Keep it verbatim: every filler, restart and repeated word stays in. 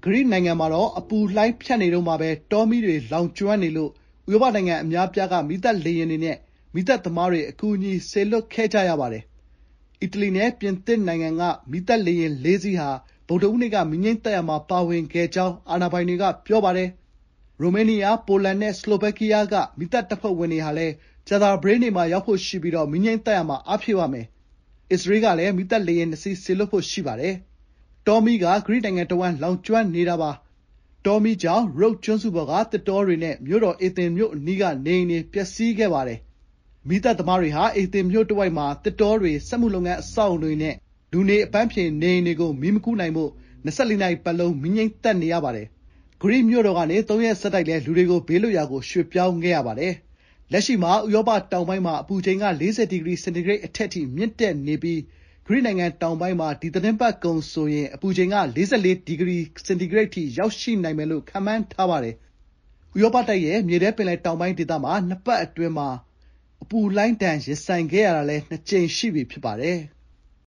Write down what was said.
ဂရိနိုင်ငံမှာတော့အပူလှိုင်းဖြတ်နေတုန်းမှာပဲတောမီးတွေလောင်ကျွမ်းနေလို့ဥရောပနိုင်ငံအများအပြားကမီးသတ်လေယာဉ်တွေနဲ့မီးသတ်သမားတွေအကူအညီစေလွှတ်ခဲ့ကြရပါတယ်။အီတလီနဲ့ပြင်သစ်နိုင်ငံကမီးသတ်လေယာဉ်လေးစီးဟာဗုဒ္ဓဟူးနေ့ကမီးငြိမ်းသတ်ရာမှာပါဝင်ခဲ့ကြောင်းအာဏာပိုင်တွေကပြောပါတယ်။ရိုမေးနီးယား၊ပိုလန်နဲ့ဆလိုဗက်ကီးယားကမီးသတ်တပ်ဖွဲ့ဝင်တွေဟာလည်းကြာသပတေးနေ့မှာရောက်ဖို့ရှိပြီးမီးငြိမ်းသတ်ရာမှာအားဖြည့်ပါမယ်။အစ္စရေးကလည်းမီးသတ်လေယာဉ်နှစ်စီးစေလွှတ်ဖို့ရှိပါတယ်။တောမီးကဂရိနိုင်ငံတဝန်းလောင်ကျွမ်းနေတာပါ။တောမီးကြောင့်Rhodesကျွန်းစုပေါ်ကသစ်တောတွေနဲ့မြို့တော်အေသင်မြို့အနီးကနေအိမ်တွေပျက်စီးခဲ့ပါတယ်။မီးသတ်သမားတွေဟာအေသင်မြို့တဝိုက်မှာသစ်တောတွေ၊စက်မှုလုပ်ငန်းအဆောက်အအုံတွေနဲ့လူနေအပန်းဖြေနေအိမ်တွေကိုမီးမကူးနိုင်ဖို့၂၄နာရီပတ်လုံးမီးငြိမ်းသတ်နေရပါတယ်။ဂရိမြို့တော်ကနေသုံးရက်ဆက်တိုက်လည်းလူတွေကိုဘေးလွတ်ရာကိုရွှေ့ပြောင်းခဲ့ရပါတယ်။လက်ရှိမှာဥရောပတောင်ပိုင်းမှာအပူချိန်ကလေးဆယ်ဒီဂရီစင်တီဂရိတ်အထက်ထိမြင့်တက်နေပြီးဂရိနိုင်ငံတောင်ပိုင်းမှာဒီသီတင်းပတ်ကုန်ဆိုရင်အပူချိန်ကလေးဆယ်လေးဒီဂရီစင်တီဂရိတ်ထိရောက်ရှိနိုင်မယ်လို့ခန့်မှန်းထားပါတယ်။ဥရောပတိုက်ရဲ့မြေထဲပင်လယ်တောင်ပိုင်းဒေသမှာနှစ်ပတ်အတွင်းမှာအပူလှိုင်းဒဏ်ရင်ဆိုင်ခဲ့ရတာလည်းနှစ်ကြိမ်ရှိပြီဖြစ်ပါတယ်။